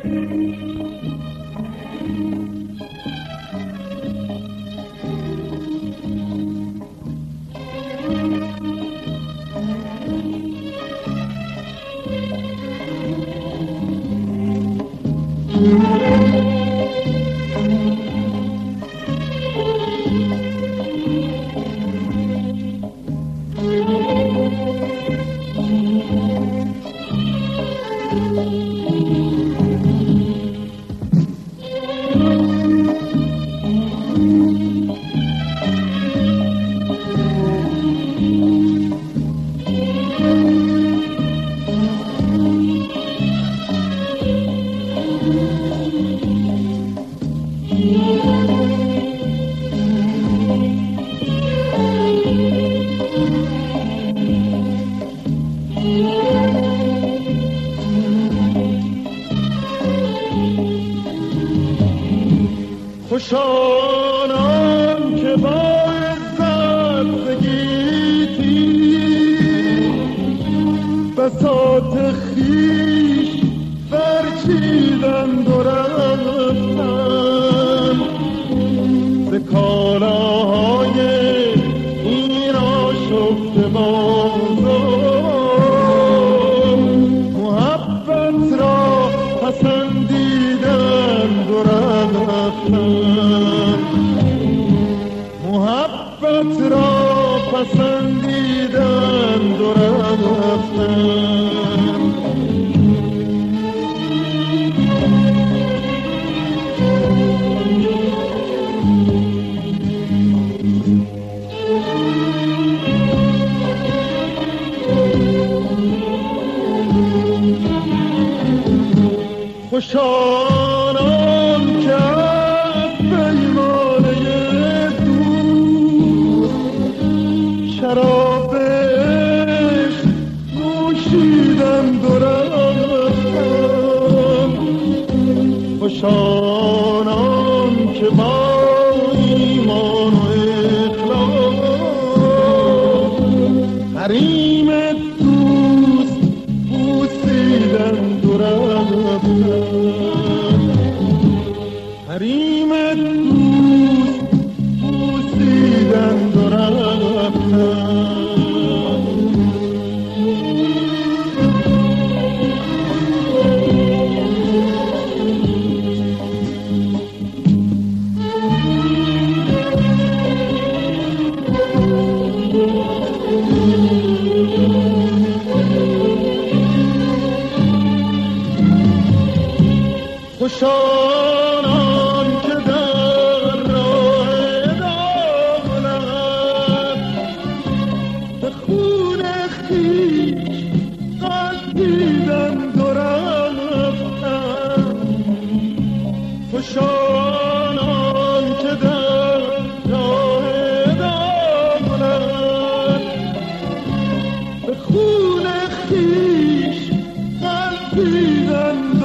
خوشانم که با عزت بگیتی بساط خویش برچیدند و رفتم ز کالاهای این آشفته بازار محبت را پسندیدند و رفتم محبت را پسندیدند و رفتم خوشانم که از پیمانه دوست شراب عشق نوشیدند و رفتم خوشانم که با ایمان و اخلاص حریم دوست بوسیدند و رفتم حریم دوست بوسیدند و رفتم خوشانم که در راه دولت به خون خویش غلطیدند و رفتم خوشانم که در راه دولت به خون خویش غلطیدند و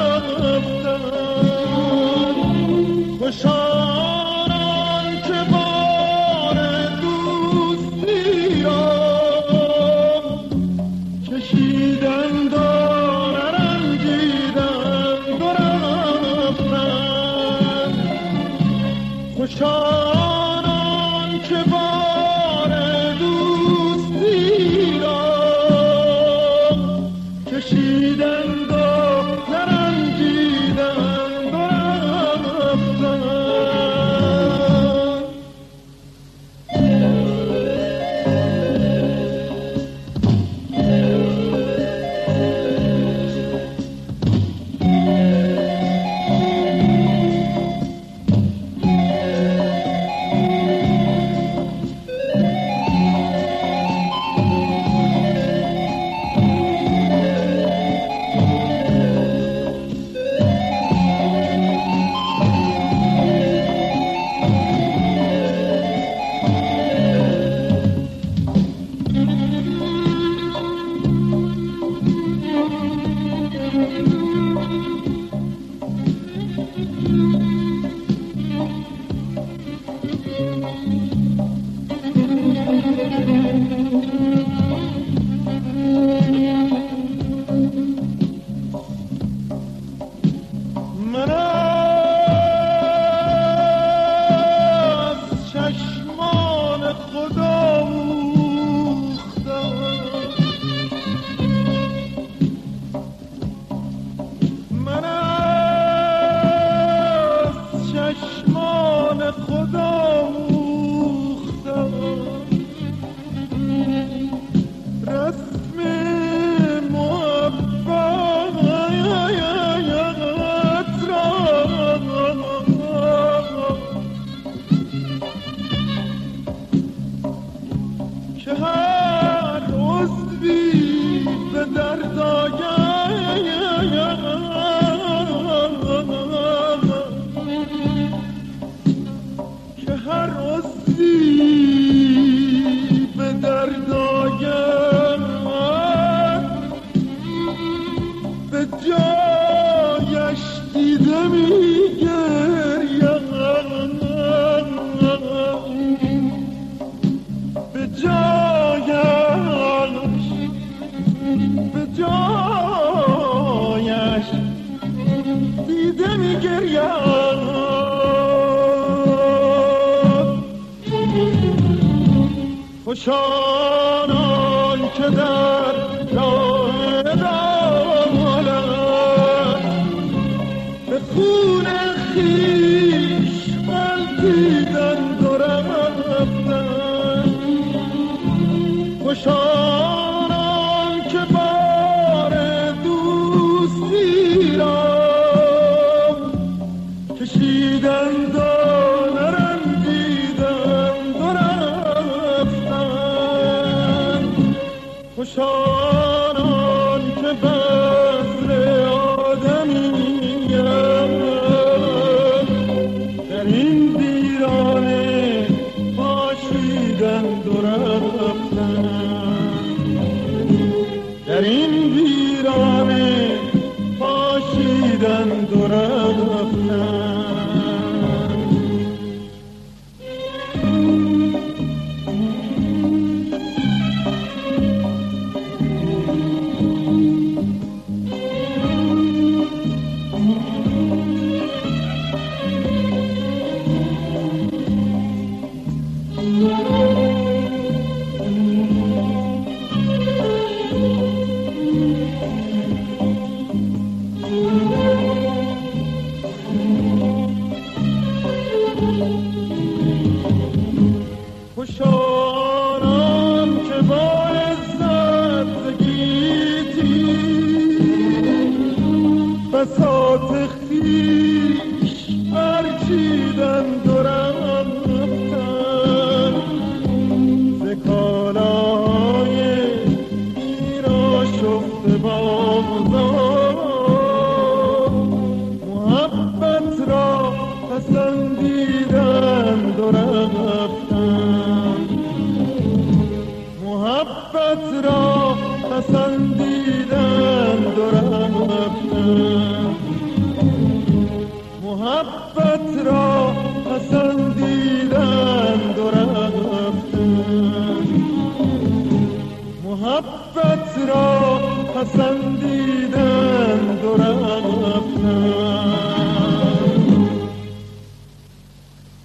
خوشانم که بار دوستی را کشیدند و نرنجیدند و رفتند خوشانم که بار دوستی را کشیدند و نرنجیدند و خوشانان که در راه دامالم به خون خویش غلطیدند و رفتند، خوشانان که بار دوستی را کشیدند و نرنجیدند و رفتند، خوشانان که بذر آدمی‌اند در این ویرانه پاشیدند و رفتند، در این ویرانه پاشیدند و رفتند. خوشانان که با عزت گیتی بساط خویش برچیدند و رفتند، ز کالای ایراشفته بازار محبت را پسندیدند و رفتند، محبت را پسندیدند و رفتند، محبت را پسندیدند و رفتند، محبت را پسندیدند